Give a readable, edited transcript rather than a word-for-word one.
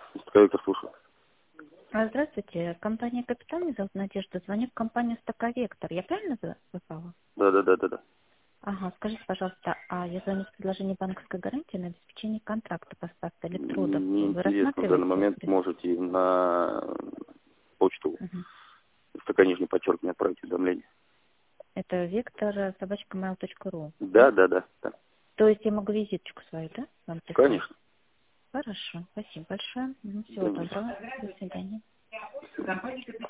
Стаковектор, слушаю. Здравствуйте, компания «Капитан», меня зовут Надежда, звоню в компанию «Стаковектор». Я правильно попала? Да. Ага, скажите, пожалуйста, я звоню с предложением банковской гарантии на обеспечение контракта поставки электродов. Вы Неинтересно в данный рассматриваете? момент. Можете на почту Мгм. строка нижний подчеркивание отправить уведомление. Это vector@mail.ru, Да. да? То есть я могу визиточку свою, да, вам прислать? Конечно. Хорошо, спасибо большое. Всего Да нет. доброго, до свидания.